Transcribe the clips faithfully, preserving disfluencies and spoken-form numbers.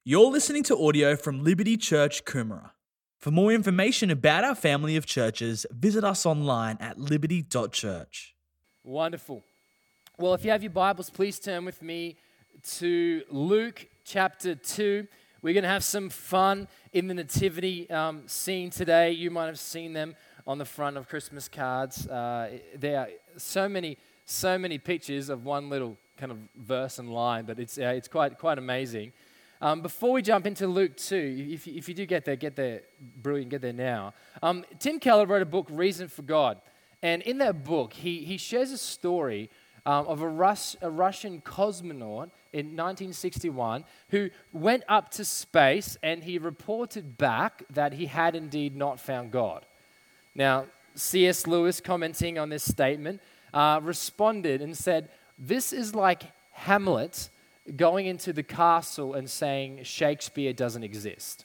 You're listening to audio from Liberty Church, Coomera. For more information about our family of churches, visit us online at liberty dot church. Wonderful. Well, if you have your Bibles, please turn with me to Luke chapter two. We're going to have some fun in the nativity um, scene today. You might have seen them on the front of Christmas cards. Uh, there are so many, so many pictures of one little kind of verse and line, but it's uh, it's quite quite amazing. Um, before we jump into Luke two, if you, if you do get there, get there, brilliant, get there now. Um, Tim Keller wrote a book, Reason for God. And in that book, he, he shares a story um, of a, Rus- a Russian cosmonaut in nineteen sixty-one who went up to space and he reported back that he had indeed not found God. Now, C S Lewis, commenting on this statement, uh, responded and said, "This is like Hamlet going into the castle and saying Shakespeare doesn't exist.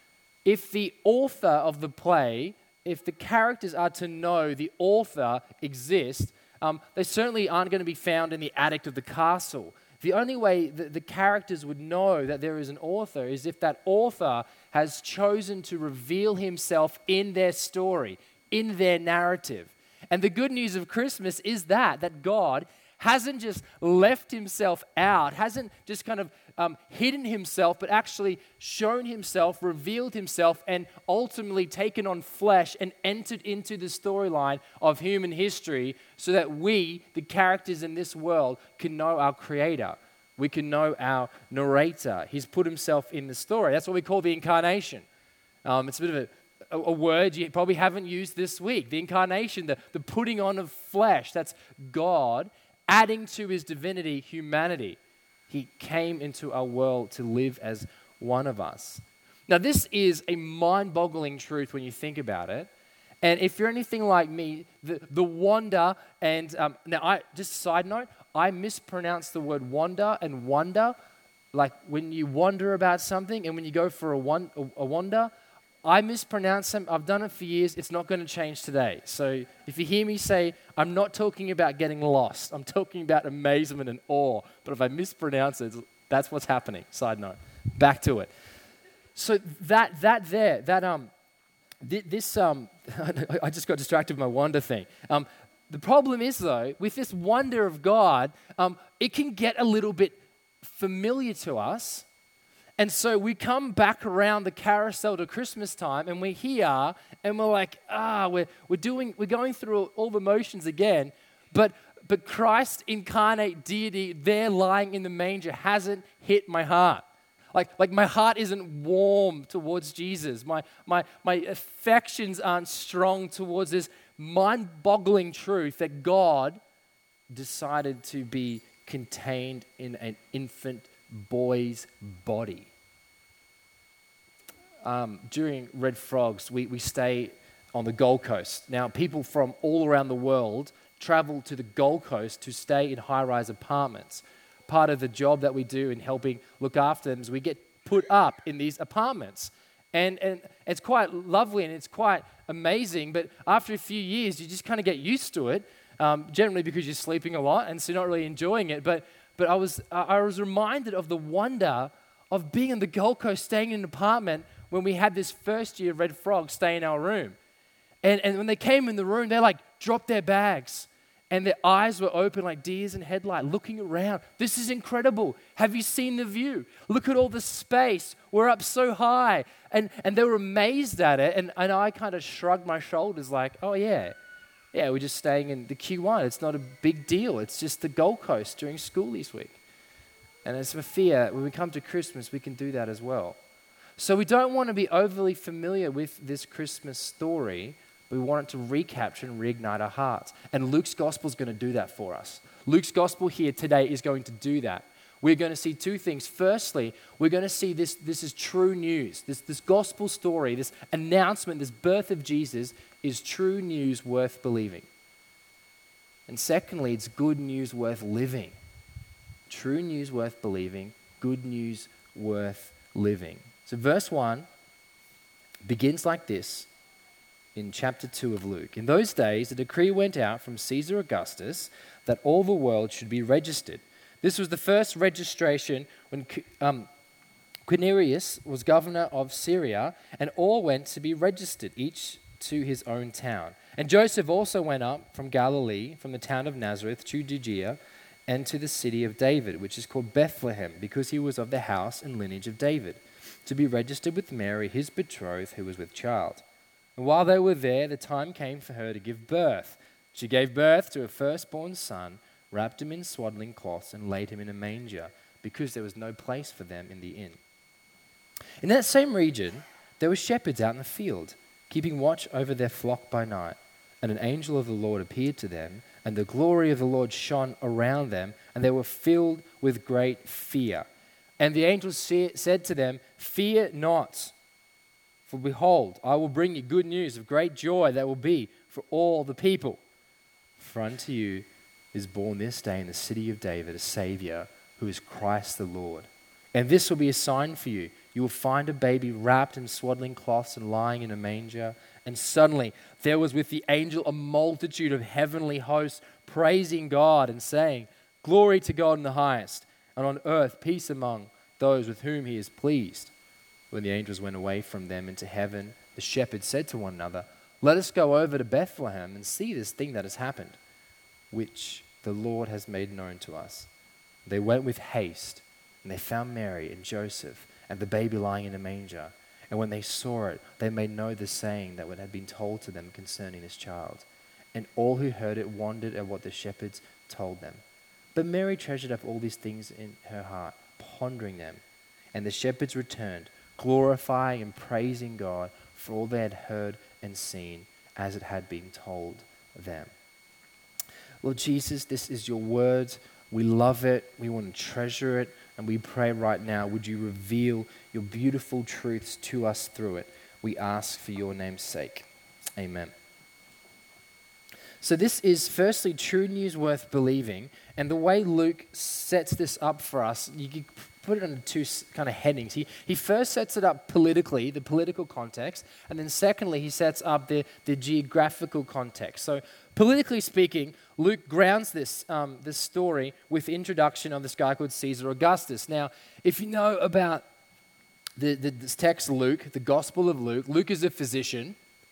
If the author of the play, if the characters are to know the author exists, um, they certainly aren't going to be found in the attic of the castle. The only way that the characters would know that there is an author is if that author has chosen to reveal himself in their story, in their narrative." And the good news of Christmas is that, that God hasn't just left himself out, hasn't just kind of um, hidden himself, but actually shown himself, revealed himself, and ultimately taken on flesh and entered into the storyline of human history so that we, the characters in this world, can know our Creator. We can know our narrator. He's put himself in the story. That's what we call the incarnation. Um, it's a bit of a, a, a word you probably haven't used this week. The incarnation, the, the putting on of flesh. That's God adding to his divinity humanity. He came into our world to live as one of us. Now, this is a mind-boggling truth when you think about it. And if you're anything like me, the, the wonder and, um, now I, just a side note, I mispronounce the word wonder and wonder. Like when you wonder about something and when you go for a, one, a, a wonder, I mispronounce them. I've done it for years. It's not going to change today. So if you hear me say, I'm not talking about getting lost. I'm talking about amazement and awe. But if I mispronounce it, that's what's happening. Side note. Back to it. So that that there, that um, th- this um, I just got distracted with my wonder thing. Um, the problem is though, with this wonder of God, um, it can get a little bit familiar to us. And so we come back around the carousel to Christmas time and we're here and we're like, ah, we're we're doing we're going through all the motions again, but but Christ incarnate deity there lying in the manger hasn't hit my heart. Like, like my heart isn't warm towards Jesus. My my my affections aren't strong towards this mind-boggling truth that God decided to be contained in an infant boy's body. Um, during Red Frogs, we, we stay on the Gold Coast. Now, people from all around the world travel to the Gold Coast to stay in high-rise apartments. Part of the job that we do in helping look after them is we get put up in these apartments. And, and it's quite lovely and it's quite amazing, but after a few years, you just kind of get used to it, um, generally because you're sleeping a lot and so you're not really enjoying it. But But I was I was reminded of the wonder of being in the Gold Coast, staying in an apartment when we had this first year Red Frog stay in our room. And, and when they came in the room, they like dropped their bags and their eyes were open like deers in headlight, looking around. This is incredible. Have you seen the view? Look at all the space. We're up so high. And, and they were amazed at it. And, and I kind of shrugged my shoulders like, oh yeah. Yeah, we're just staying in the Q one. It's not a big deal. It's just the Gold Coast during school this week. And as for fear, when we come to Christmas, we can do that as well. So we don't want to be overly familiar with this Christmas story. We want it to recapture and reignite our hearts. And Luke's gospel is going to do that for us. Luke's gospel here today is going to do that. We're going to see two things. Firstly, we're going to see this, this is true news. This, this gospel story, this announcement, this birth of Jesus is true news worth believing. And secondly, it's good news worth living. True news worth believing, good news worth living. So verse one begins like this in chapter two of Luke. In those days, a decree went out from Caesar Augustus that all the world should be registered. This was the first registration when um, Quirinius was governor of Syria, and all went to be registered, each to his own town. And Joseph also went up from Galilee, from the town of Nazareth to Judea, and to the city of David, which is called Bethlehem, because he was of the house and lineage of David, to be registered with Mary, his betrothed, who was with child. And while they were there, the time came for her to give birth. She gave birth to a firstborn son, wrapped him in swaddling cloths, and laid him in a manger, because there was no place for them in the inn. In that same region, there were shepherds out in the field, keeping watch over their flock by night. And an angel of the Lord appeared to them, and the glory of the Lord shone around them, and they were filled with great fear. And the angel said to them, "Fear not, for behold, I will bring you good news of great joy that will be for all the people. For unto you is born this day in the city of David a Savior, who is Christ the Lord. And this will be a sign for you. You will find a baby wrapped in swaddling cloths and lying in a manger." And suddenly there was with the angel a multitude of heavenly hosts praising God and saying, "Glory to God in the highest, and on earth peace among those with whom he is pleased." When the angels went away from them into heaven, the shepherds said to one another, "Let us go over to Bethlehem and see this thing that has happened, which the Lord has made known to us." They went with haste, and they found Mary and Joseph and the baby lying in a manger. And when they saw it, they made known the saying that had been told to them concerning this child. And all who heard it wondered at what the shepherds told them. But Mary treasured up all these things in her heart, pondering them. And the shepherds returned, glorifying and praising God for all they had heard and seen, as it had been told them. Lord Jesus, this is your word. We love it. We want to treasure it. And we pray right now, would you reveal your beautiful truths to us through it? We ask for your name's sake. Amen. So this is firstly true news worth believing. And the way Luke sets this up for us, you can put it under two kind of headings. He, he first sets it up politically, the political context. And then secondly, he sets up the, the geographical context. So politically speaking, Luke grounds this, um, this story with the introduction of this guy called Caesar Augustus. Now, if you know about the, the, this text, Luke, the Gospel of Luke, Luke is a physician.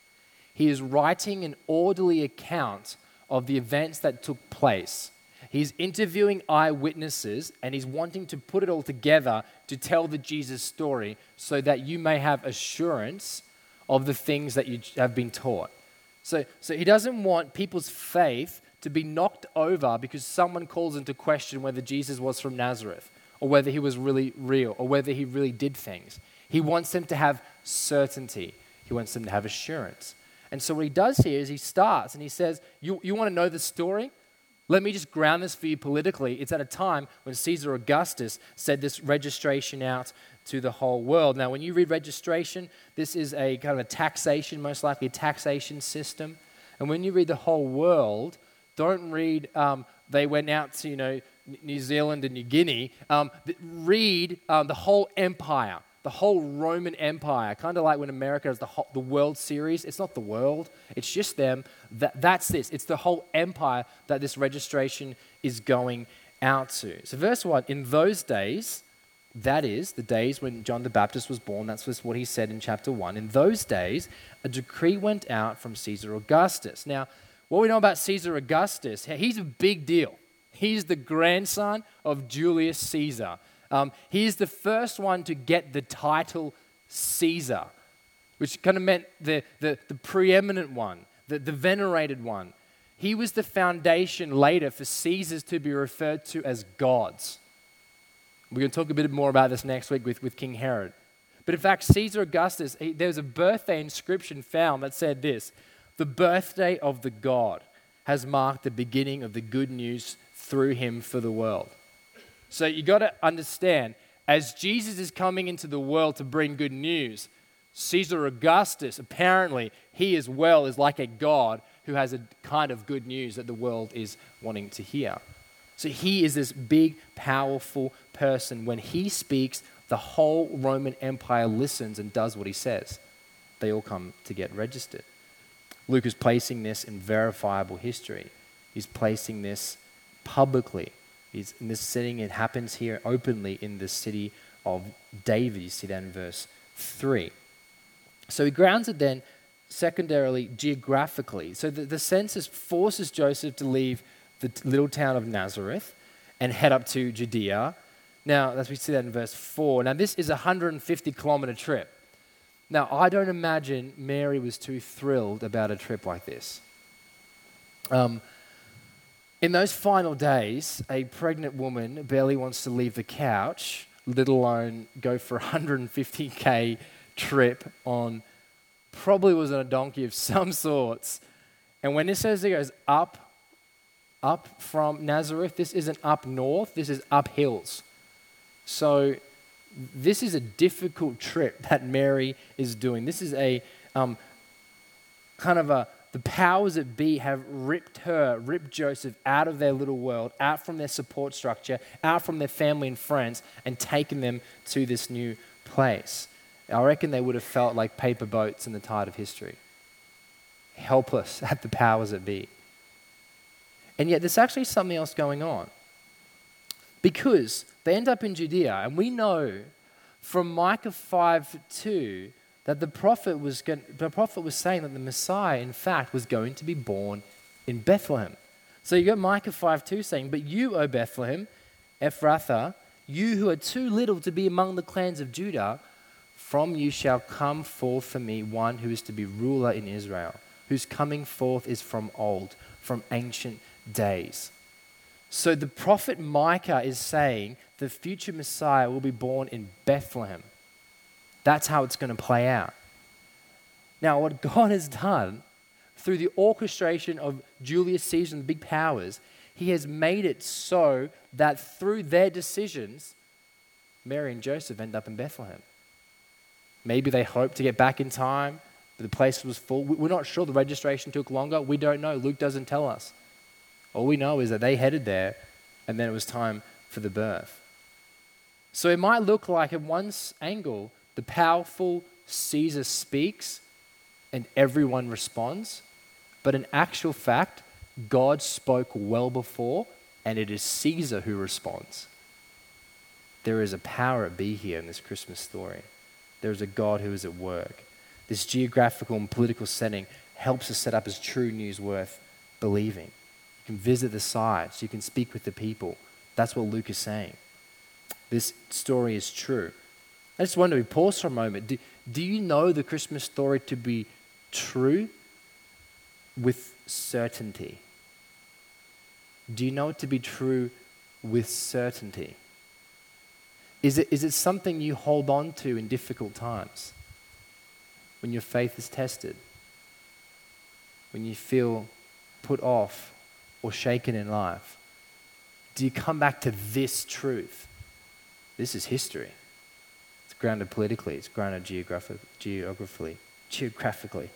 He is writing an orderly account of the events that took place. He's interviewing eyewitnesses, and he's wanting to put it all together to tell the Jesus story so that you may have assurance of the things that you have been taught. So, so he doesn't want people's faith to be knocked over because someone calls into question whether Jesus was from Nazareth or whether he was really real or whether he really did things. He wants them to have certainty. He wants them to have assurance. And so what he does here is he starts and he says, you, you want to know the story? Let me just ground this for you politically. It's at a time when Caesar Augustus said this registration out to the whole world. Now, when you read registration, this is a kind of a taxation, most likely a taxation system. And when you read the whole world, don't read um, they went out to, you know, New Zealand and New Guinea. Um, read um, the whole empire, the whole Roman Empire, kind of like when America has the, whole, the World Series. It's not the world, it's just them. That, that's this. It's the whole empire that this registration is going out to. So verse one, in those days, that is, the days when John the Baptist was born, that's what he said in chapter one. In those days, a decree went out from Caesar Augustus. Now, what we know about Caesar Augustus, he's a big deal. He's the grandson of Julius Caesar. Um, he's the first one to get the title Caesar, which kind of meant the, the, the preeminent one, the, the venerated one. He was the foundation later for Caesars to be referred to as gods. We're going to talk a bit more about this next week with, with King Herod. But in fact, Caesar Augustus, he, there was a birthday inscription found that said this: "The birthday of the God has marked the beginning of the good news through him for the world." So you got to understand, as Jesus is coming into the world to bring good news, Caesar Augustus, apparently, he as well is like a God who has a kind of good news that the world is wanting to hear. So he is this big, powerful person. When he speaks, the whole Roman Empire listens and does what he says. They all come to get registered. Luke is placing this in verifiable history. He's placing this publicly. He's in this setting. It happens here openly in the city of David. You see that in verse three. So he grounds it then secondarily geographically. So the, the census forces Joseph to leave the t- little town of Nazareth and head up to Judea. Now, as we see that in verse four, now this is a one hundred fifty kilometer trip. Now, I don't imagine Mary was too thrilled about a trip like this. Um, in those final days, a pregnant woman barely wants to leave the couch, let alone go for a one hundred fifty k trip on, probably was on a donkey of some sorts. And when it says it goes up, up from Nazareth, this isn't up north, this is up hills. So this is a difficult trip that Mary is doing. This is a um, kind of a, the powers that be have ripped her, ripped Joseph out of their little world, out from their support structure, out from their family and friends, and taken them to this new place. I reckon they would have felt like paper boats in the tide of history, helpless at the powers that be. And yet there's actually something else going on. Because they end up in Judea, and we know from Micah five two that the prophet was going, the prophet was saying that the Messiah, in fact, was going to be born in Bethlehem. So you got Micah five two saying, "But you, O Bethlehem, Ephrathah, you who are too little to be among the clans of Judah, from you shall come forth for me one who is to be ruler in Israel, whose coming forth is from old, from ancient days." So the prophet Micah is saying the future Messiah will be born in Bethlehem. That's how it's going to play out. Now, what God has done through the orchestration of Julius Caesar and the big powers, he has made it so that through their decisions, Mary and Joseph end up in Bethlehem. Maybe they hoped to get back in time, but the place was full. We're not sure. The registration took longer. We don't know. Luke doesn't tell us. All we know is that they headed there, and then it was time for the birth. So it might look like at one angle, the powerful Caesar speaks and everyone responds. But in actual fact, God spoke well before, and it is Caesar who responds. There is a power at be here in this Christmas story. There is a God who is at work. This geographical and political setting helps us set up as true news worth believing. You can visit the sites, you can speak with the people. That's what Luke is saying. This story is true. I just wonder, we pause for a moment. Do, do you know the Christmas story to be true with certainty? Do you know it to be true with certainty? Is it, is it something you hold on to in difficult times? When your faith is tested? When you feel put off or shaken in life? Do you come back to this truth? This is history. It's grounded politically. It's grounded geographic, geographically. Geographically.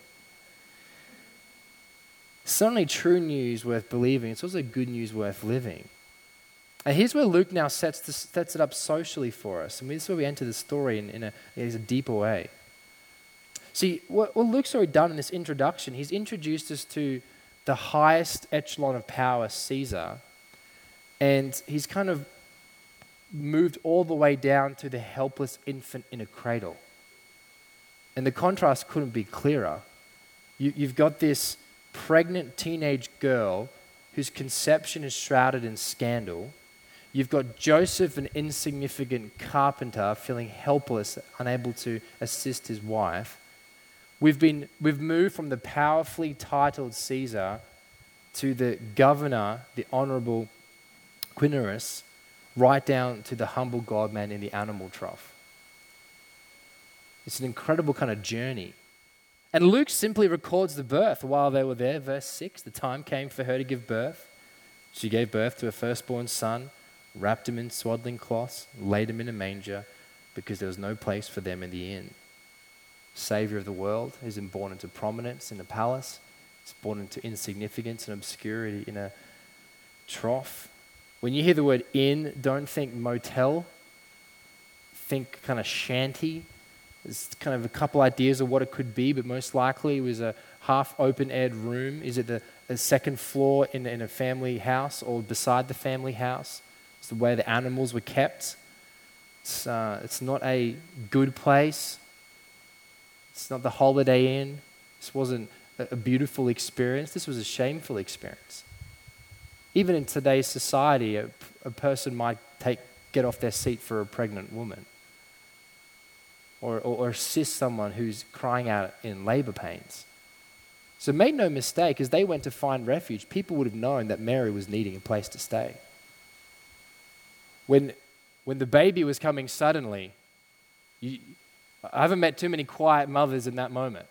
Certainly true news worth believing. It's also good news worth living. And here's where Luke now sets, this, sets it up socially for us. And this is where we enter the story in, in, a, in a deeper way. See, what, what Luke's already done in this introduction, he's introduced us to the highest echelon of power, Caesar, and he's kind of moved all the way down to the helpless infant in a cradle. And the contrast couldn't be clearer. You, you've got this pregnant teenage girl whose conception is shrouded in scandal. You've got Joseph, an insignificant carpenter, feeling helpless, unable to assist his wife. We've been we've moved from the powerfully titled Caesar to the governor, the honorable Quirinius, right down to the humble God-man in the animal trough. It's an incredible kind of journey. And Luke simply records the birth while they were there. Verse six, the time came for her to give birth. She gave birth to her firstborn son, wrapped him in swaddling cloths, laid him in a manger, because there was no place for them in the inn. Savior of the world is born into prominence in a palace. It's born into insignificance and obscurity in a trough. When you hear the word inn, don't think motel. Think kind of shanty. There's kind of a couple ideas of what it could be, but most likely it was a half open-aired room. Is it the, the second floor in, in a family house or beside the family house? It's the way the animals were kept. It's, uh, it's not a good place. It's not the Holiday Inn. This wasn't a, a beautiful experience. This was a shameful experience. Even in today's society, a, a person might take get off their seat for a pregnant woman, or, or, or assist someone who's crying out in labor pains. So make no mistake, as they went to find refuge, people would have known that Mary was needing a place to stay. When, when the baby was coming suddenly, you, I haven't met too many quiet mothers in that moment.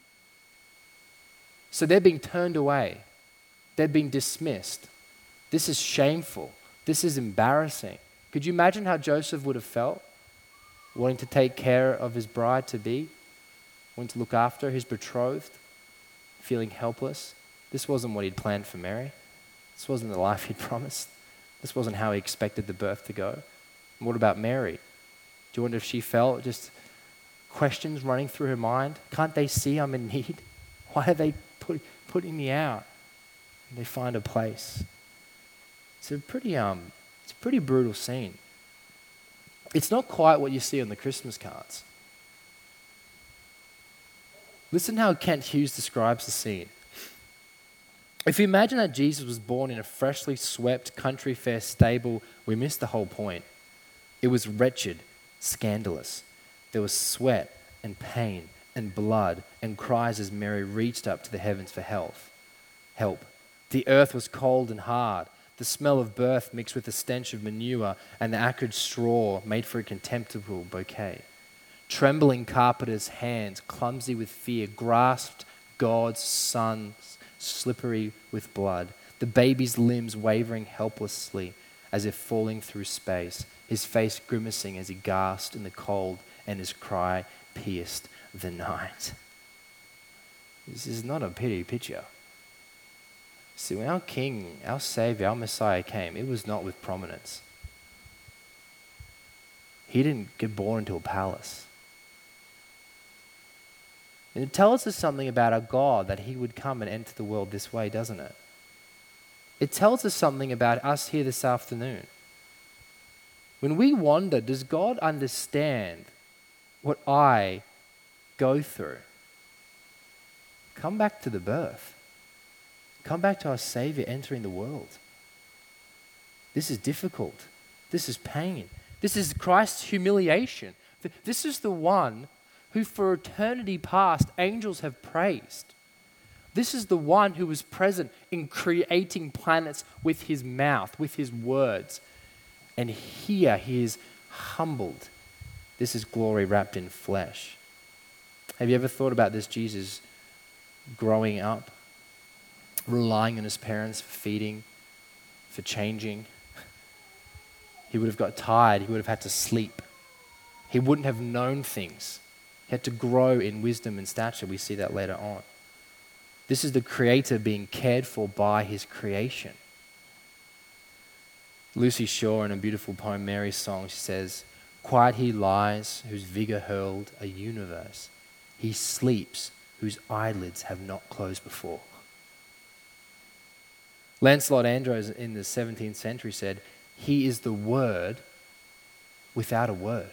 So they're being turned away. They're being dismissed. This is shameful. This is embarrassing. Could you imagine how Joseph would have felt? Wanting to take care of his bride-to-be, wanting to look after his betrothed, feeling helpless. This wasn't what he'd planned for Mary. This wasn't the life he'd promised. This wasn't how he expected the birth to go. And what about Mary? Do you wonder if she felt just questions running through her mind? Can't they see I'm in need? Why are they put, putting me out? And they find a place. It's a pretty, um, it's a pretty brutal scene. It's not quite what you see on the Christmas cards. Listen how Kent Hughes describes the scene. If you imagine that Jesus was born in a freshly swept country fair stable, we miss the whole point. It was wretched, scandalous. There was sweat and pain and blood and cries as Mary reached up to the heavens for help. Help. The earth was cold and hard. The smell of birth mixed with the stench of manure and the acrid straw made for a contemptible bouquet. Trembling carpenter's hands, clumsy with fear, grasped God's son, slippery with blood. The baby's limbs wavering helplessly as if falling through space, his face grimacing as he gasped in the cold and his cry pierced the night. This is not a pretty picture. See, when our King, our Savior, our Messiah came, it was not with prominence. He didn't get born into a palace. And it tells us something about our God that he would come and enter the world this way, doesn't it? It tells us something about us here this afternoon. When we wonder, does God understand what I go through? Come back to the birth. Come back to our Savior entering the world. This is difficult. This is pain. This is Christ's humiliation. This is the one who for eternity past angels have praised. This is the one who was present in creating planets with his mouth, with his words. And here he is humbled. This is glory wrapped in flesh. Have you ever thought about this Jesus growing up, relying on his parents for feeding, for changing? He would have got tired. He would have had to sleep. He wouldn't have known things. He had to grow in wisdom and stature. We see that later on. This is the Creator being cared for by his creation. Lucy Shaw, in a beautiful poem, Mary's Song, she says, "Quiet he lies, whose vigor hurled a universe. He sleeps, whose eyelids have not closed before." Lancelot Andrewes in the seventeenth century said, "He is the Word without a word."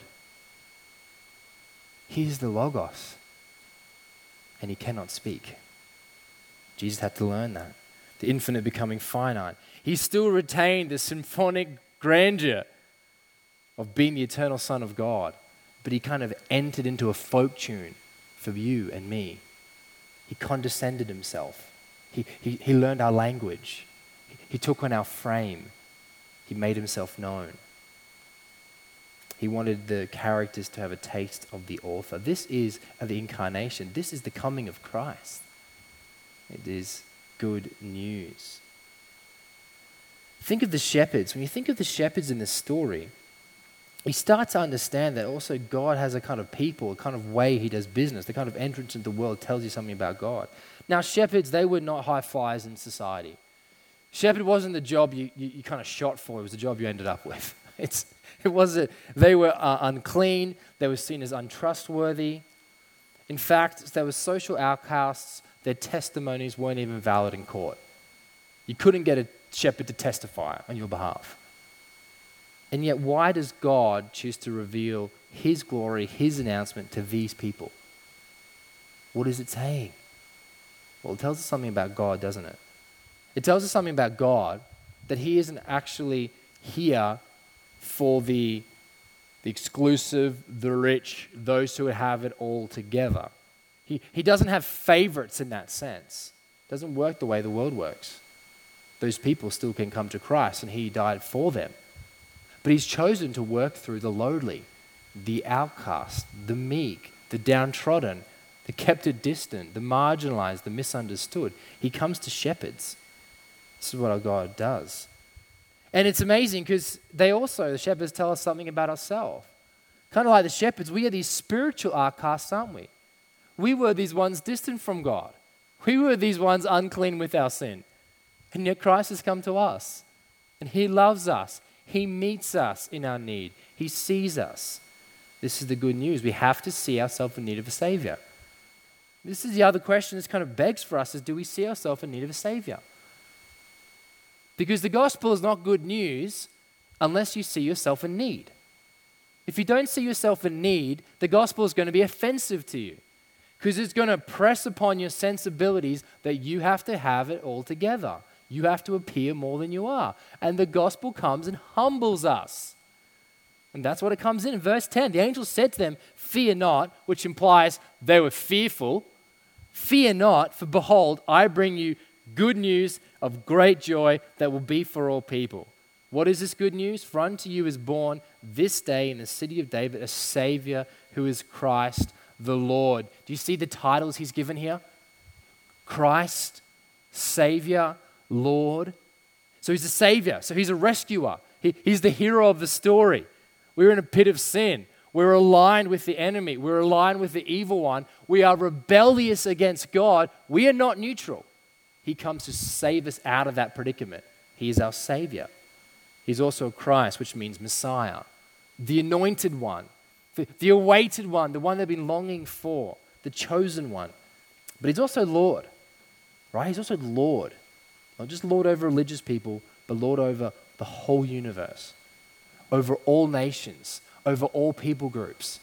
He is the Logos, and he cannot speak. Jesus had to learn that. The infinite becoming finite. He still retained the symphonic grandeur of being the eternal Son of God, but he kind of entered into a folk tune for you and me. He condescended himself. He, he, he learned our language. He, he took on our frame. He made himself known. He wanted the characters to have a taste of the author. This is the incarnation. This is the coming of Christ. It is good news. Think of the shepherds. When you think of the shepherds in this story, you start to understand that also God has a kind of people, a kind of way he does business. The kind of entrance into the world tells you something about God. Now, shepherds, they were not high flyers in society. Shepherd wasn't the job you, you, you kind of shot for. It was the job you ended up with. It's, it wasn't, they were uh, unclean. They were seen as untrustworthy. In fact, they were social outcasts. Their testimonies weren't even valid in court. You couldn't get a shepherd to testify on your behalf. And yet, why does God choose to reveal his glory, his announcement to these people? What is it saying? Well, it tells us something about God, doesn't it? It tells us something about God, that he isn't actually here for the, the exclusive, the rich, those who have it all together. He, he doesn't have favorites in that sense. It doesn't work the way the world works. Those people still can come to Christ, and he died for them. But he's chosen to work through the lowly, the outcast, the meek, the downtrodden, the kept at distant, the marginalized, the misunderstood. He comes to shepherds. This is what our God does. And it's amazing because they also, the shepherds, tell us something about ourselves. Kind of like the shepherds, we are these spiritual outcasts, aren't we? We were these ones distant from God. We were these ones unclean with our sin. And yet Christ has come to us. And he loves us. He meets us in our need. He sees us. This is the good news. We have to see ourselves in need of a Savior. This is the other question this kind of begs for us is, do we see ourselves in need of a Savior? Because the gospel is not good news unless you see yourself in need. If you don't see yourself in need, the gospel is going to be offensive to you because it's going to press upon your sensibilities that you have to have it all together. You have to appear more than you are. And the gospel comes and humbles us. And that's what it comes in. In verse ten, the angel said to them, "Fear not," which implies they were fearful. "Fear not, for behold, I bring you good news of great joy that will be for all people." What is this good news? "For unto you is born this day in the city of David a Savior who is Christ the Lord." Do you see the titles he's given here? Christ, Savior, Lord. So he's a Savior. So he's a rescuer. He, he's the hero of the story. We're in a pit of sin. We're aligned with the enemy. We're aligned with the evil one. We are rebellious against God. We are not neutral. He comes to save us out of that predicament. He is our Savior. He's also Christ, which means Messiah, the anointed one, the, the awaited one, the one they've been longing for, the chosen one. But he's also Lord, right? He's also Lord. Not just Lord over religious people, but Lord over the whole universe, over all nations, over all people groups.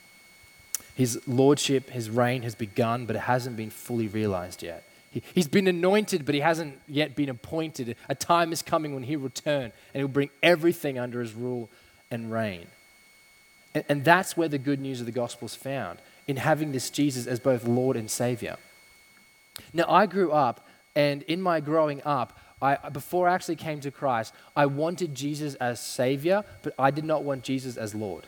His lordship, his reign has begun, but it hasn't been fully realized yet. He, he's been anointed, but he hasn't yet been appointed. A time is coming when he'll return, and he'll bring everything under his rule and reign. And, and that's where the good news of the gospel is found, in having this Jesus as both Lord and Savior. Now, I grew up, and in my growing up, I, before I actually came to Christ, I wanted Jesus as Savior, but I did not want Jesus as Lord.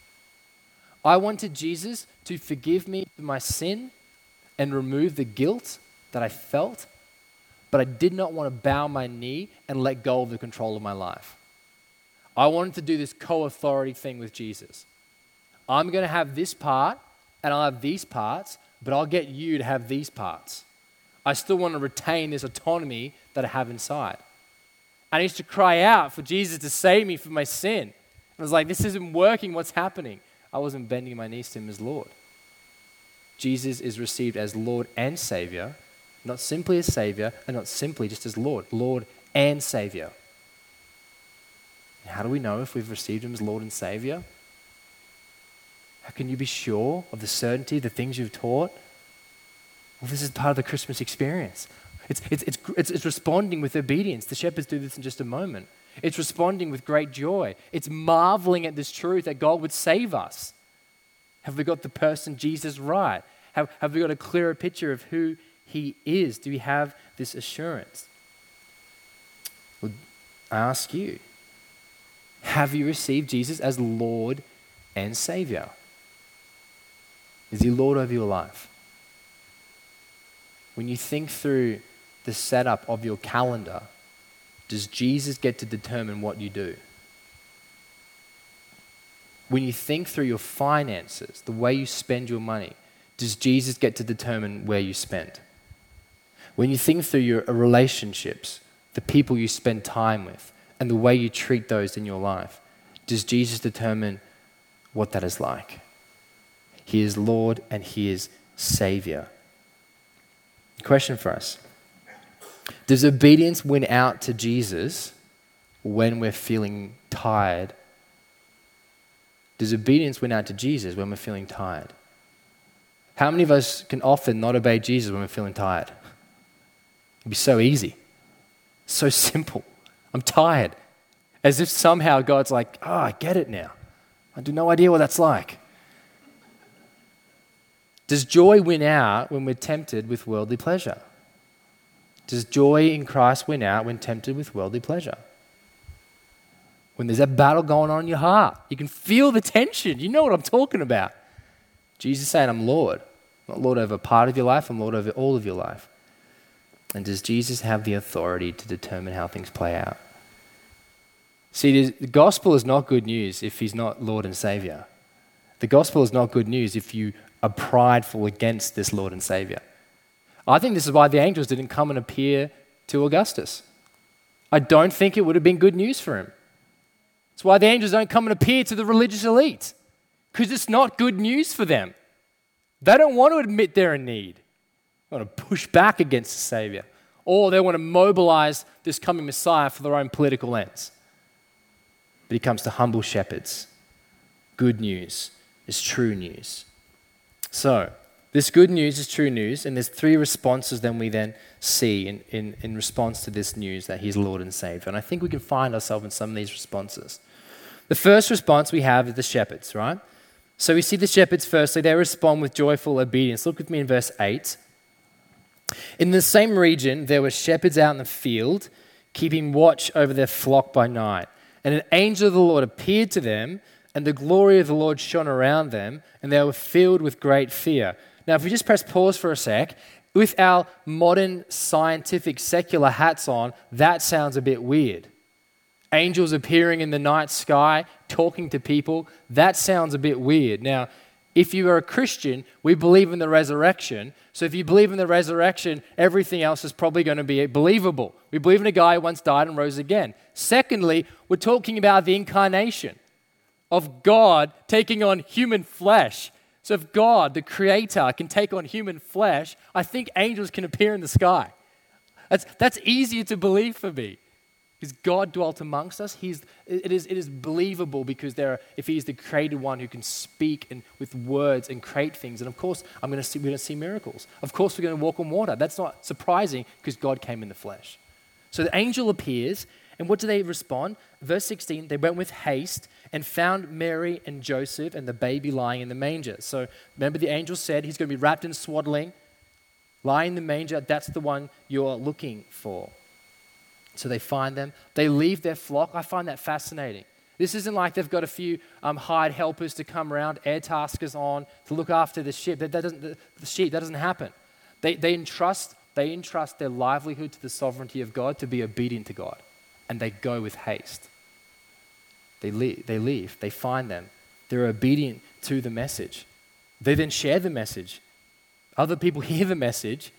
I wanted Jesus to forgive me for my sin and remove the guilt that I felt, but I did not want to bow my knee and let go of the control of my life. I wanted to do this co-authority thing with Jesus. I'm going to have this part, and I'll have these parts, but I'll get you to have these parts. I still want to retain this autonomy that I have inside. And I used to cry out for Jesus to save me from my sin. I was like, this isn't working, what's happening? I wasn't bending my knees to him as Lord. Jesus is received as Lord and Savior, not simply as Savior, and not simply just as Lord, Lord and Savior. And how do we know if we've received him as Lord and Savior? How can you be sure of the certainty, the things you've taught? Well, this is part of the Christmas experience. It's, it's, it's, it's, it's responding with obedience. The shepherds do this in just a moment. It's responding with great joy. It's marveling at this truth that God would save us. Have we got the person Jesus right? Have, have we got a clearer picture of who he is? Do we have this assurance? Well, I ask you, have you received Jesus as Lord and Savior? Is he Lord over your life? When you think through the setup of your calendar, does Jesus get to determine what you do? When you think through your finances, the way you spend your money, does Jesus get to determine where you spend? When you think through your relationships, the people you spend time with, and the way you treat those in your life, does Jesus determine what that is like? He is Lord and he is Savior. Question for us. Does obedience win out to Jesus when we're feeling tired Does obedience win out to Jesus when we're feeling tired? How many of us can often not obey Jesus when we're feeling tired? It'd be so easy. So simple. I'm tired. As if somehow God's like, oh, I get it now. I do no idea what that's like. Does joy win out when we're tempted with worldly pleasure? Does joy in Christ win out when tempted with worldly pleasure? When there's that battle going on in your heart, you can feel the tension. You know what I'm talking about. Jesus is saying, I'm Lord. I'm not Lord over part of your life, I'm Lord over all of your life. And does Jesus have the authority to determine how things play out? See, the gospel is not good news if he's not Lord and Savior. The gospel is not good news if you are prideful against this Lord and Savior. I think this is why the angels didn't come and appear to Augustus. I don't think it would have been good news for him. It's why the angels don't come and appear to the religious elite, because it's not good news for them. They don't want to admit they're in need. They want to push back against the Savior, or they want to mobilize this coming Messiah for their own political ends. But he comes to humble shepherds. Good news is true news. So, this good news is true news, and there's three responses then we then see in, in, in response to this news that he's Lord and Savior. And I think we can find ourselves in some of these responses. The first response we have is the shepherds, right? So we see the shepherds firstly, they respond with joyful obedience. Look with me in verse eight. In the same region, there were shepherds out in the field, keeping watch over their flock by night. And an angel of the Lord appeared to them, and the glory of the Lord shone around them, and they were filled with great fear. Now, if we just press pause for a sec, with our modern scientific secular hats on, that sounds a bit weird. Angels appearing in the night sky, talking to people, that sounds a bit weird. Now, if you are a Christian, we believe in the resurrection. So if you believe in the resurrection, everything else is probably going to be believable. We believe in a guy who once died and rose again. Secondly, we're talking about the incarnation of God taking on human flesh. So if God, the creator, can take on human flesh, I think angels can appear in the sky. That's, that's easier to believe for me. Because God dwelt amongst us, he's, it, is, it is believable because there are, if he's the created one who can speak and with words and create things, and of course I'm going to see, we're going to see miracles. Of course we're going to walk on water. That's not surprising because God came in the flesh. So the angel appears, and what do they respond? Verse sixteen, they went with haste and found Mary and Joseph and the baby lying in the manger. So remember the angel said he's going to be wrapped in swaddling, lying in the manger. That's the one you're looking for. So they find them. They leave their flock. I find that fascinating. This isn't like they've got a few um, hired helpers to come around, air taskers on to look after the sheep. That, that doesn't, the, the sheep. That doesn't happen. They, they entrust they entrust their livelihood to the sovereignty of God to be obedient to God, and they go with haste. They leave. They leave. They find them. They're obedient to the message. They then share the message. Other people hear the message.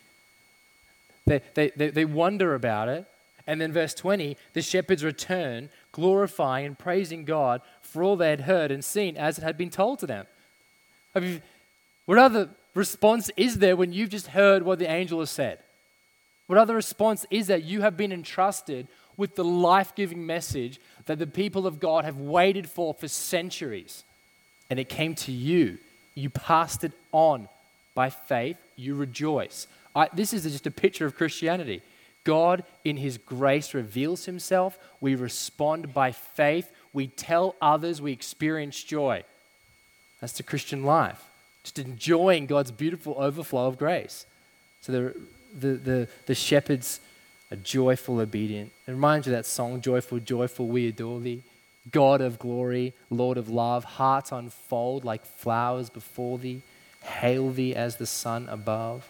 They they they, they wonder about it. And then verse twenty, the shepherds return, glorifying and praising God for all they had heard and seen as it had been told to them. I mean, what other response is there when you've just heard what the angel has said? What other response is that you have been entrusted with the life-giving message that the people of God have waited for for centuries? And it came to you. You passed it on by faith. You rejoice. I, this is just a picture of Christianity. God, in his grace, reveals himself. We respond by faith. We tell others. We experience joy. That's the Christian life. Just enjoying God's beautiful overflow of grace. So the, the, the, the shepherds are joyful, obedient. It reminds you of that song, Joyful, Joyful, we adore thee. God of glory, Lord of love, hearts unfold like flowers before thee. Hail thee as the sun above.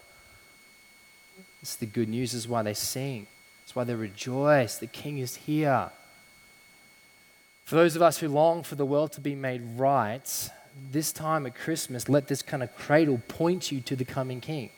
It's the good news. This is why they sing. It's why they rejoice. The King is here. For those of us who long for the world to be made right, this time at Christmas, let this kind of cradle point you to the coming King.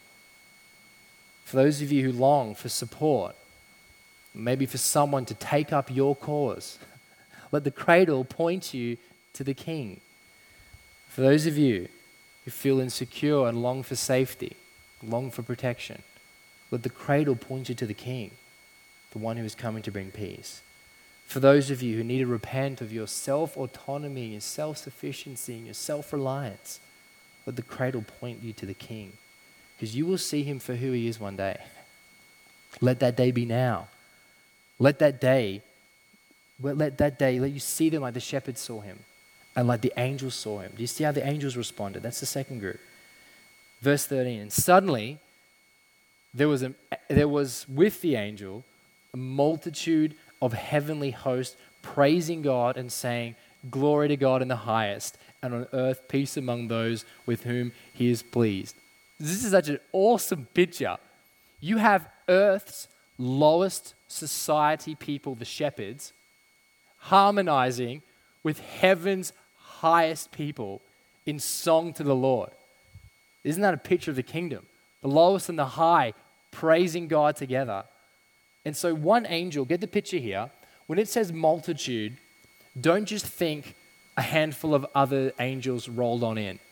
For those of you who long for support, maybe for someone to take up your cause, let the cradle point you to the King. For those of you who feel insecure and long for safety, long for protection, let the cradle point you to the King, the one who is coming to bring peace. For those of you who need to repent of your self-autonomy, your self-sufficiency, and your self-reliance, let the cradle point you to the King, because you will see him for who he is one day. Let that day be now. Let that day, let that day, let you see them like the shepherds saw him and like the angels saw him. Do you see how the angels responded? That's the second group. Verse thirteen, and suddenly there was, a, there was with the angel a multitude of heavenly hosts praising God and saying, glory to God in the highest, and on earth peace among those with whom he is pleased. This is such an awesome picture. You have earth's lowest society people, the shepherds, harmonizing with heaven's highest people in song to the Lord. Isn't that a picture of the kingdom? The lowest and the high praising God together. And so one angel, get the picture here, when it says multitude, don't just think a handful of other angels rolled on in.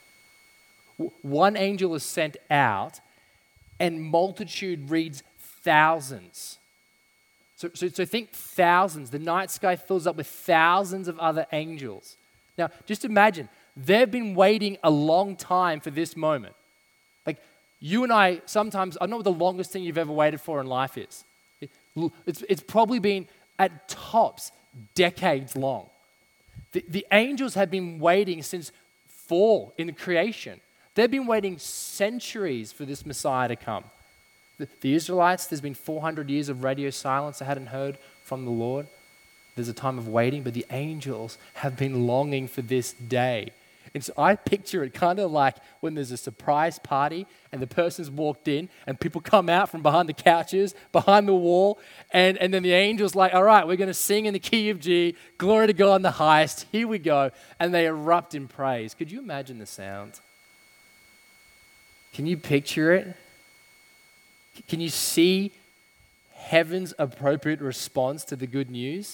One angel is sent out, and multitude reads thousands. So, so, so think thousands. The night sky fills up with thousands of other angels. Now, just imagine, they've been waiting a long time for this moment. Like, you and I, sometimes, I don't know what the longest thing you've ever waited for in life is. It, it's, it's probably been, at tops, decades long. The, the angels have been waiting since fall in creation. They've been waiting centuries for this Messiah to come. The, the Israelites, there's been four hundred years of radio silence. They hadn't heard from the Lord. There's a time of waiting, but the angels have been longing for this day. And so I picture it kind of like when there's a surprise party and the person's walked in and people come out from behind the couches, behind the wall, and, and then the angel's like, all right, we're going to sing in the key of G, glory to God in the highest, here we go, and they erupt in praise. Could you imagine the sound? Can you picture it? Can you see heaven's appropriate response to the good news?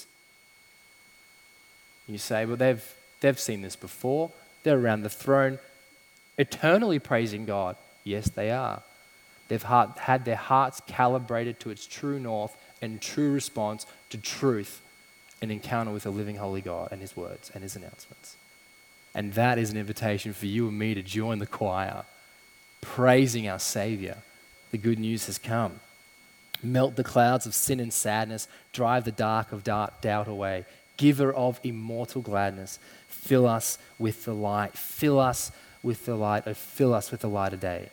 You say, well, they've, they've seen this before. They're around the throne, eternally praising God. Yes, they are. They've had their hearts calibrated to its true north and true response to truth, an encounter with a living holy God and his words and his announcements. And that is an invitation for you and me to join the choir, praising our Savior. The good news has come. Melt the clouds of sin and sadness, drive the dark of dark doubt away. Giver of immortal gladness, fill us with the light. Fill us with the light. Oh, fill us with the light of day.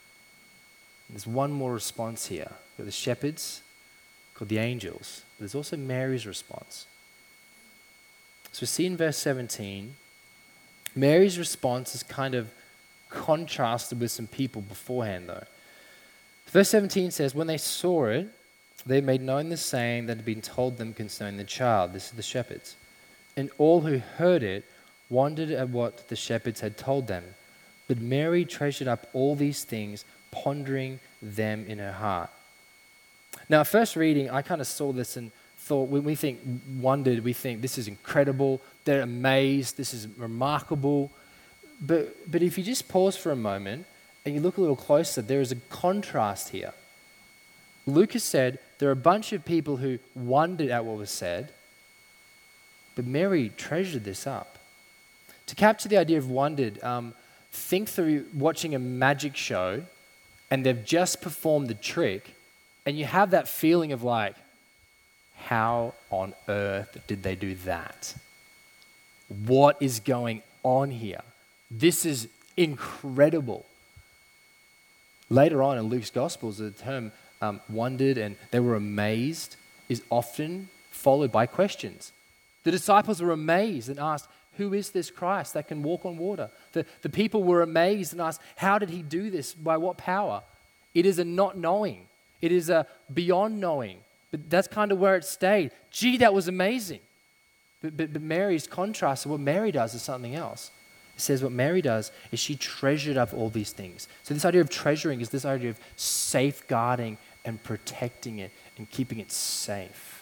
And there's one more response here. We've got the shepherds, called the angels. But there's also Mary's response. So we see in verse seventeen, Mary's response is kind of contrasted with some people beforehand, though. Verse seventeen says, when they saw it, they made known the saying that had been told them concerning the child. This is the shepherds. And all who heard it wondered at what the shepherds had told them. But Mary treasured up all these things, pondering them in her heart. Now, at first reading, I kind of saw this and thought, when we think wondered, we think this is incredible. They're amazed. This is remarkable. But, but if you just pause for a moment and you look a little closer, there is a contrast here. Luke has said there are a bunch of people who wondered at what was said, but Mary treasured this up. To capture the idea of wondered, um, think through watching a magic show and they've just performed the trick and you have that feeling of like, how on earth did they do that? What is going on here? This is incredible. Later on in Luke's Gospels, the term um, wondered and they were amazed is often followed by questions. The disciples were amazed and asked, who is this Christ that can walk on water? The, the people were amazed and asked, how did he do this? By what power? It is a not knowing. It is a beyond knowing. But that's kind of where it stayed. Gee, that was amazing. But, but, but Mary's contrast to what Mary does is something else. It says what Mary does is she treasured up all these things. So this idea of treasuring is this idea of safeguarding and protecting it and keeping it safe.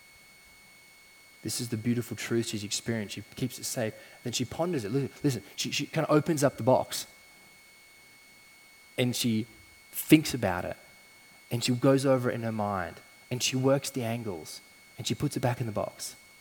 This is the beautiful truth she's experienced. She keeps it safe. Then she ponders it. Listen, listen she, she kind of opens up the box. And she thinks about it. And she goes over it in her mind. And she works the angles. And she puts it back in the box.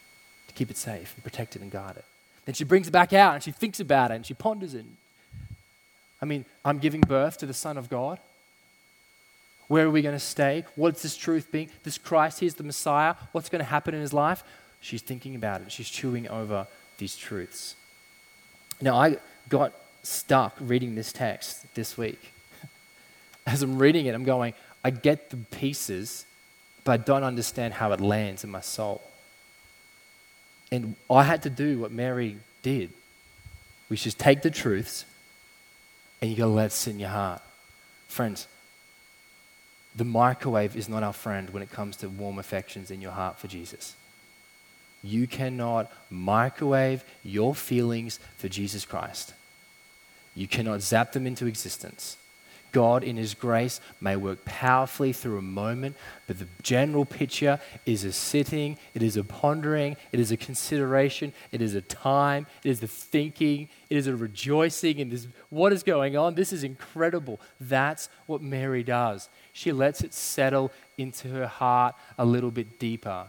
to keep it safe and protect it and guard it. Then she brings it back out and she thinks about it and she ponders it. I mean, I'm giving birth to the Son of God. Where are we going to stay? What's this truth being? This Christ, he's the Messiah. What's going to happen in his life? She's thinking about it. She's chewing over these truths. Now, I got stuck reading this text this week. As I'm reading it, I'm going, I get the pieces, but I don't understand how it lands in my soul. And I had to do what Mary did, which is take the truths and you got to let it sit in your heart. Friends, the microwave is not our friend when it comes to warm affections in your heart for Jesus. You cannot microwave your feelings for Jesus Christ. You cannot zap them into existence. God in his grace may work powerfully through a moment, but the general picture is a sitting, it is a pondering, it is a consideration, it is a time, it is a thinking, it is a rejoicing in this, what is going on. This is incredible. That's what Mary does. She lets it settle into her heart a little bit deeper.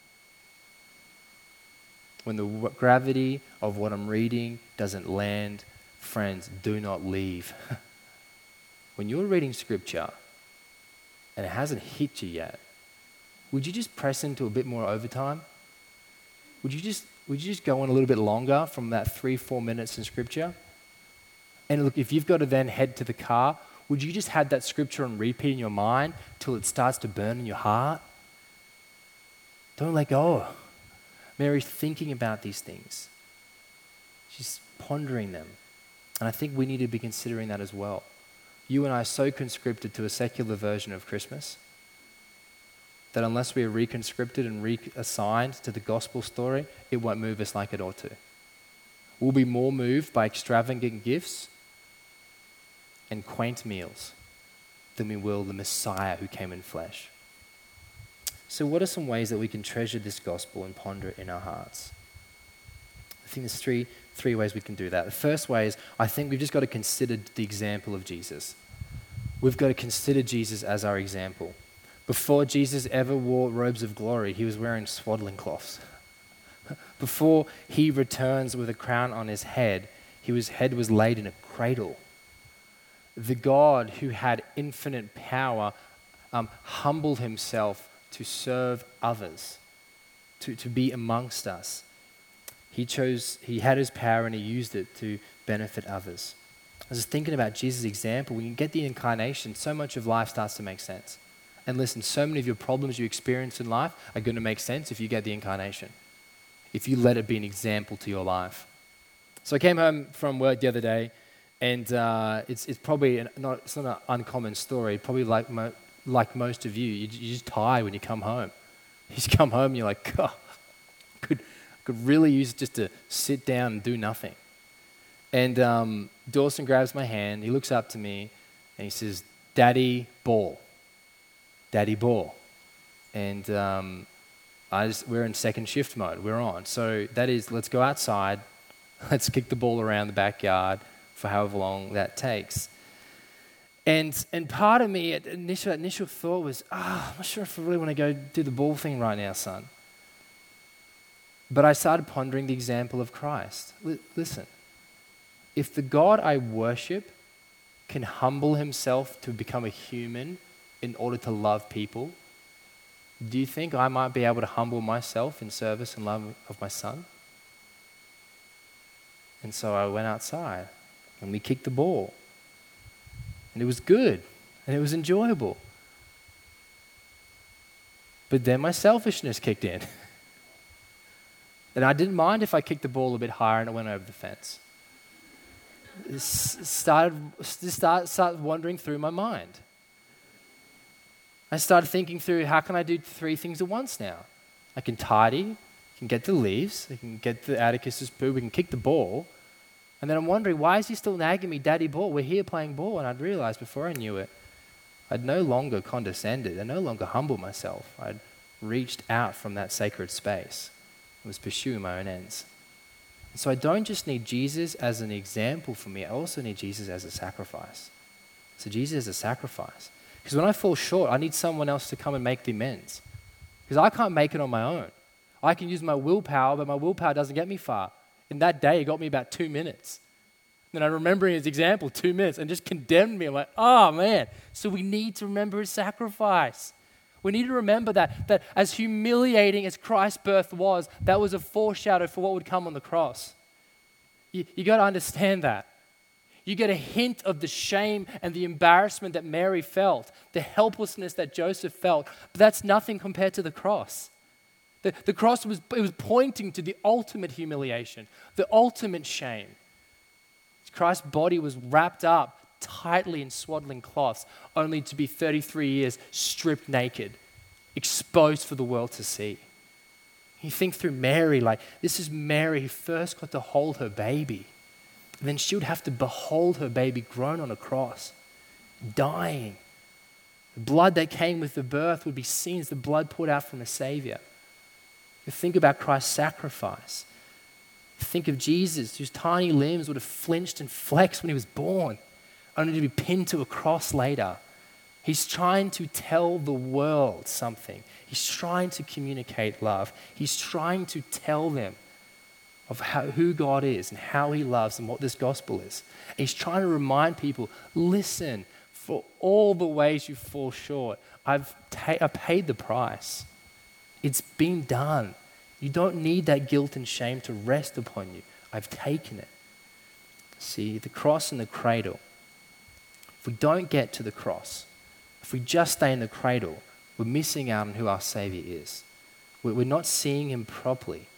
When the gravity of what I'm reading doesn't land, friends, do not leave. When you're reading scripture and it hasn't hit you yet, would you just press into a bit more overtime? Would you just would you just go on a little bit longer from that three, four minutes in scripture? And look, if you've got to then head to the car, would you just have that scripture on repeat in your mind till it starts to burn in your heart? Don't let go. Mary's thinking about these things. She's pondering them. And I think we need to be considering that as well. You and I are so conscripted to a secular version of Christmas that unless we are reconscripted and reassigned to the gospel story, it won't move us like it ought to. We'll be more moved by extravagant gifts and quaint meals than we will the Messiah who came in flesh. So what are some ways that we can treasure this gospel and ponder it in our hearts? I think there's three, three ways we can do that. The first way is, I think we've just got to consider the example of Jesus. We've got to consider Jesus as our example. Before Jesus ever wore robes of glory, he was wearing swaddling cloths. Before he returns with a crown on his head, his head was laid in a cradle. The God who had infinite power um, humbled himself to serve others, to, to be amongst us. He chose, he had his power and he used it to benefit others. I was thinking about Jesus' example. When you get the incarnation, so much of life starts to make sense. And listen, so many of your problems you experience in life are going to make sense if you get the incarnation, if you let it be an example to your life. So I came home from work the other day, and uh, it's it's probably an, not it's not an uncommon story. Probably like mo- like most of you, you, you're just tired when you come home. You just come home and you're like, God, could could really use just to sit down and do nothing. And um, Dawson grabs my hand. He looks up to me and he says, "Daddy, ball, Daddy, ball." And um, I just, we're in second shift mode. We're on. So that is, let's go outside. Let's kick the ball around the backyard for however long that takes. And and part of me, at initial initial thought was, ah, oh, I'm not sure if I really want to go do the ball thing right now, son. But I started pondering the example of Christ. L- listen, if the God I worship can humble himself to become a human in order to love people, do you think I might be able to humble myself in service and love of my son? And so I went outside and we kicked the ball. And it was good and it was enjoyable. But then my selfishness kicked in. And I didn't mind if I kicked the ball a bit higher and it went over the fence. It started, started, started wandering through my mind. I started thinking through, how can I do three things at once now? I can tidy, I can get the leaves, I can get the Atticus's poo, we can kick the ball. And then I'm wondering, why is he still nagging me, Daddy, ball? We're here playing ball. And I'd realized before I knew it, I'd no longer condescended. I no longer humbled myself. I'd reached out from that sacred space. I was pursuing my own ends. And so I don't just need Jesus as an example for me, I also need Jesus as a sacrifice. So Jesus is a sacrifice. Because when I fall short, I need someone else to come and make the amends. Because I can't make it on my own. I can use my willpower, but my willpower doesn't get me far. In that day, it got me about two minutes. And I remember his example, two minutes, and just condemned me. I'm like, oh man. So we need to remember his sacrifice. We need to remember that, that as humiliating as Christ's birth was, that was a foreshadow for what would come on the cross. You, you got to understand that. You get a hint of the shame and the embarrassment that Mary felt, the helplessness that Joseph felt, but that's nothing compared to the cross. The, the cross was, it was pointing to the ultimate humiliation, the ultimate shame. Christ's body was wrapped up tightly in swaddling cloths, only to be thirty-three years stripped naked, exposed for the world to see. You think through Mary, like this is Mary who first got to hold her baby. And then she would have to behold her baby grown on a cross, dying. The blood that came with the birth would be seen as the blood poured out from a Savior. You think about Christ's sacrifice. Think of Jesus, whose tiny limbs would have flinched and flexed when he was born, only to be pinned to a cross later. He's trying to tell the world something. He's trying to communicate love. He's trying to tell them of how, who God is and how he loves and what this gospel is. And he's trying to remind people, listen, for all the ways you fall short, I've ta- I paid the price. It's been done. You don't need that guilt and shame to rest upon you. I've taken it. See, the cross and the cradle. If we don't get to the cross, if we just stay in the cradle, we're missing out on who our Savior is. We're not seeing him properly.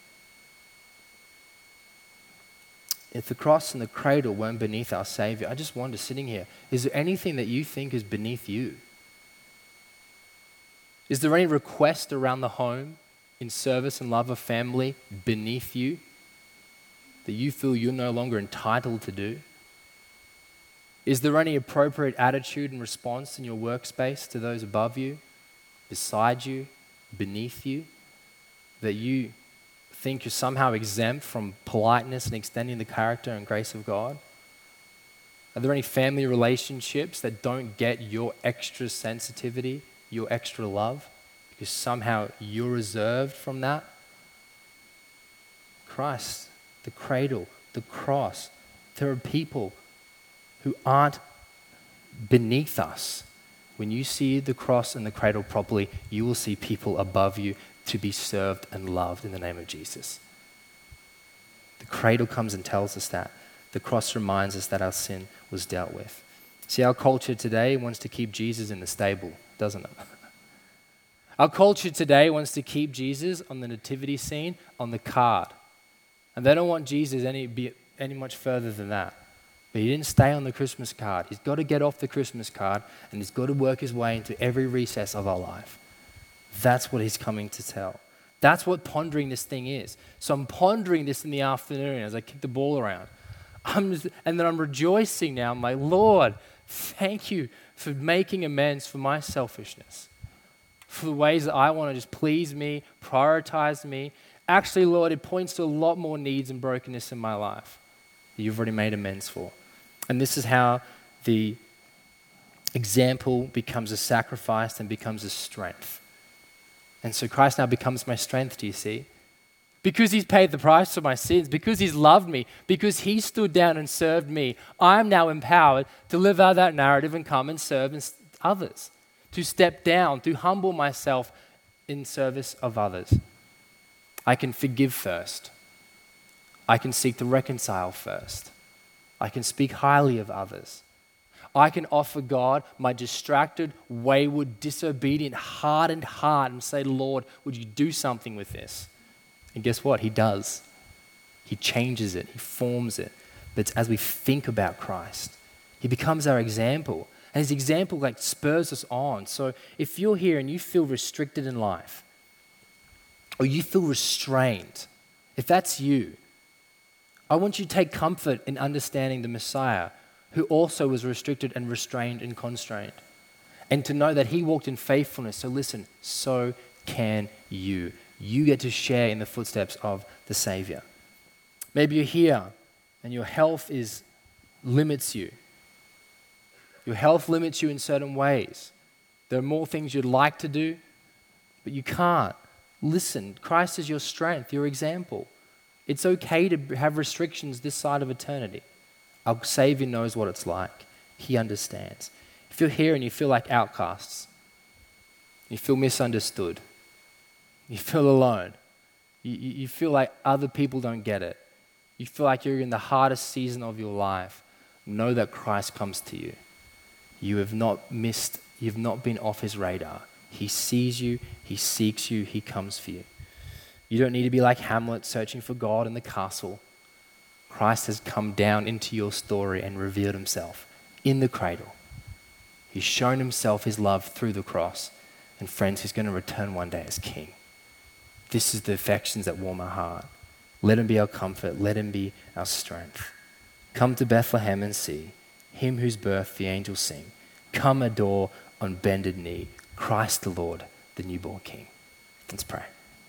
If the cross and the cradle weren't beneath our Savior, I just wonder, sitting here, is there anything that you think is beneath you? Is there any request around the home, in service and love of family, beneath you, that you feel you're no longer entitled to do? Is there any appropriate attitude and response in your workspace to those above you, beside you, beneath you, that you think you're somehow exempt from politeness and extending the character and grace of God? Are there any family relationships that don't get your extra sensitivity, your extra love, because somehow you're reserved from that? Christ, the cradle, the cross. There are people who aren't beneath us. When you see the cross and the cradle properly, you will see people above you to be served and loved in the name of Jesus. The cradle comes and tells us that. The cross reminds us that our sin was dealt with. See, our culture today wants to keep Jesus in the stable, doesn't it? Our culture today wants to keep Jesus on the nativity scene, on the card. And they don't want Jesus any, be, any much further than that. But he didn't stay on the Christmas card. He's got to get off the Christmas card, and he's got to work his way into every recess of our life. That's what he's coming to tell. That's what pondering this thing is. So I'm pondering this in the afternoon as I kick the ball around. I'm just, and then I'm rejoicing now. I'm like, Lord, thank you for making amends for my selfishness, for the ways that I want to just please me, prioritize me. Actually, Lord, it points to a lot more needs and brokenness in my life that you've already made amends for. And this is how the example becomes a sacrifice and becomes a strength. And so Christ now becomes my strength, do you see? Because he's paid the price for my sins, because he's loved me, because he stood down and served me, I'm now empowered to live out that narrative and come and serve others, to step down, to humble myself in service of others. I can forgive first. I can seek to reconcile first. I can speak highly of others. I can offer God my distracted, wayward, disobedient, hardened heart and say, Lord, would you do something with this? And guess what? He does. He changes it. He forms it. But it's as we think about Christ, he becomes our example. And his example like spurs us on. So if you're here and you feel restricted in life, or you feel restrained, if that's you, I want you to take comfort in understanding the Messiah, who also was restricted and restrained and constrained. And to know that he walked in faithfulness. So listen, so can you. You get to share in the footsteps of the Savior. Maybe you're here and your health is limits you. Your health limits you in certain ways. There are more things you'd like to do, but you can't. Listen, Christ is your strength, your example. It's okay to have restrictions this side of eternity. Our Savior knows what it's like. He understands. If you're here and you feel like outcasts, you feel misunderstood, you feel alone, you, you feel like other people don't get it, you feel like you're in the hardest season of your life, know that Christ comes to you. You have not missed, you've not been off his radar. He sees you, he seeks you, he comes for you. You don't need to be like Hamlet searching for God in the castle. Christ has come down into your story and revealed himself in the cradle. He's shown himself his love through the cross. And friends, he's going to return one day as king. This is the affections that warm our heart. Let him be our comfort. Let him be our strength. Come to Bethlehem and see him whose birth the angels sing. Come adore on bended knee Christ the Lord, the newborn King. Let's pray.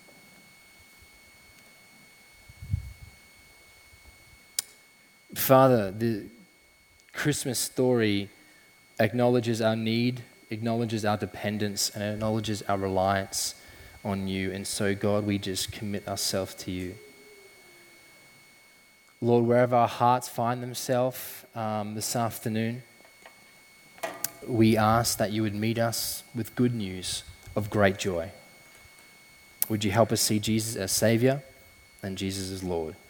Father, the Christmas story acknowledges our need, acknowledges our dependence, and acknowledges our reliance on you. And so, God, we just commit ourselves to you. Lord, wherever our hearts find themselves um, this afternoon, we ask that you would meet us with good news of great joy. Would you help us see Jesus as Savior and Jesus as Lord?